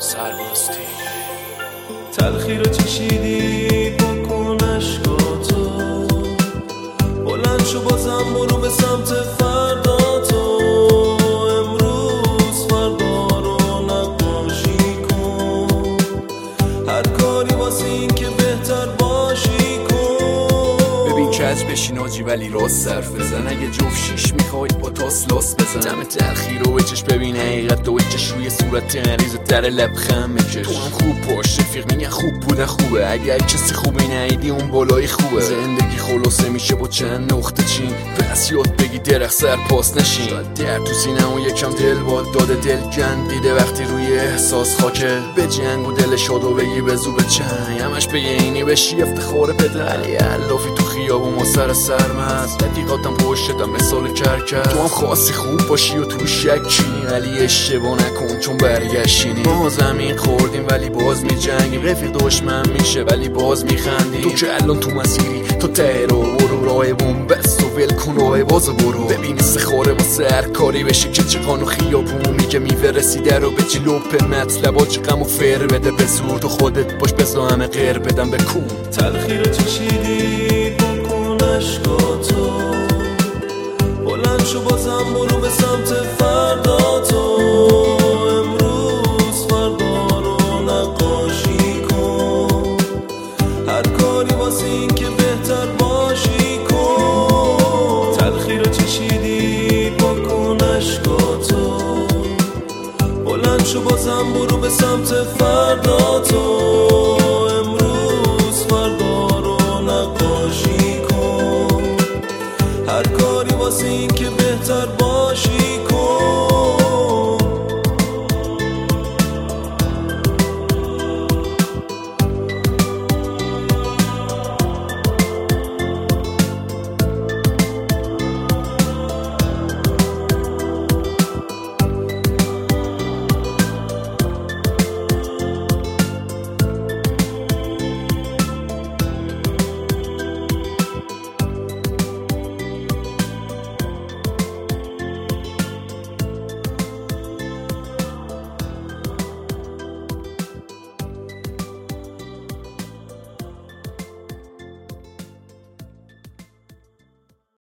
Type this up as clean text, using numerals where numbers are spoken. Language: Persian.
سرباستی تلخی رو چشیدی بکن عشقاتو، بلند شو بازم برو به سمت فردا تو. امروز فردا رو نقاشی کن، هر کاری واسه این که بهتر باشی کن. ببین کج بشین آجی ولی راست صرف بزن، اگه جفت شیش میخوای با تاس لاس بزن. دم تلخی رو بچش ببین حقیقت دو چش روی صورت عریض در لبخند میکش. تو هم خوب باش رفیق میگن خوب بودن خوبه، اگر کسی خوبی نیدی اون بالای خوبه. زندگی خلاصه میشه با چند نقطه چین، پس یاد بگی درخت سر پاس نشین. شاید در تو سینه و یکم دل باد داده دل گندیده وقتی روی احساس خاکه. به جنگ و دل شادو بگی به زوب چنگ، همش به اینی بشی افتخار بده. علی علافی تو خیابون و سر سرمست، رفیقاتم پشتم مثال کرکس. تو هم خاصی خوب باشی و تو شکی، ولی اشتباه نکن چون برگشتینی. ما زمین خوردیم ولی باز می جنگیم، رفیق دشمن میشه ولی باز میخندیم. تو که الان تو مسیری تو ته رو برو، راه بومبست و ول کن راه باز برو. ببین استخاره واسه هر کاری بشه که چقان و خیابون میگه میورسیده رو به جلوپ مطلبا چه غم و فر بده به زور. تو خودت باش بزا همه غیر بدم بکن. تلخی رو چشیدی بکن عشقاتو، بلند شو بازم برو به سمت فردا تو. امروز فردا رو نقاشی کن، هر کاری واسه این که بهتر باشی کن. تلخی رو چشیدی بکن عشقاتو، بلند شو بازم برو به سمت فردا تو.